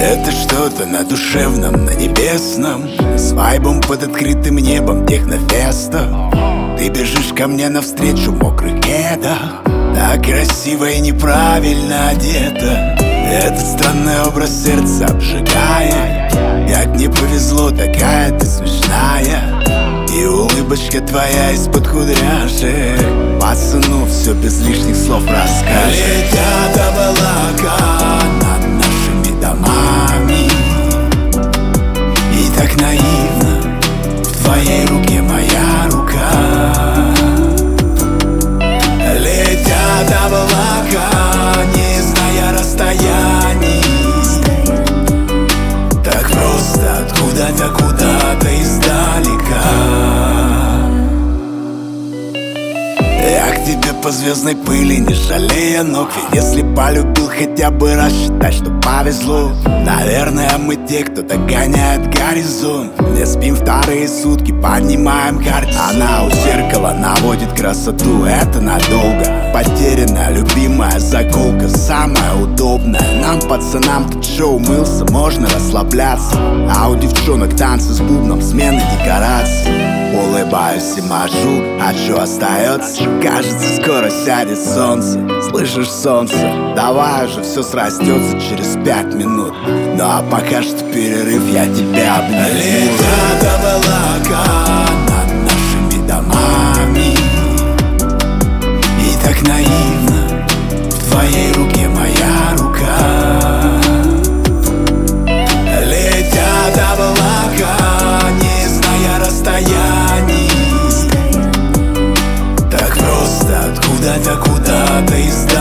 Это что-то на душевном, на небесном, с вайбом под открытым небом технофеста. Ты бежишь ко мне навстречу в мокрых кедах, так красиво и неправильно одета. Этот странный образ сердца обжигает. Как мне повезло, такая ты смешная. И улыбочка твоя из-под кудряшек пацану все без лишних слов расскажет. Летят облака над нашими домами, и так наивно в твоей руке моя рука. Летят облака, не зная расстояний, так просто откуда-то, куда-то издалека. Я к тебе по звездной пыли, не жалея ног. Ведь если полюбил, хотя бы раз считай, что повезло. Наверное, мы те, кто догоняет горизонт. Не спим вторые сутки, поднимаем картину. Она у зеркала наводит красоту, это надолго. Потерянная любимая заколка, самая удобная. Нам, пацанам, тут шоу умылся, можно расслабляться. А у девчонок танцы с бубном, смены декораций. Улыбаюсь и мажу, а что остается? Кажется, скоро сядет солнце. Слышишь, солнце? Давай уже, все срастется через 5 минут. Ну а пока что перерыв, я тебя обниму. Летят облака над нашими домами, и так наивно в твоей руке моя рука. Летят облака, не зная расстояний, так просто откуда-то, куда-то издалека.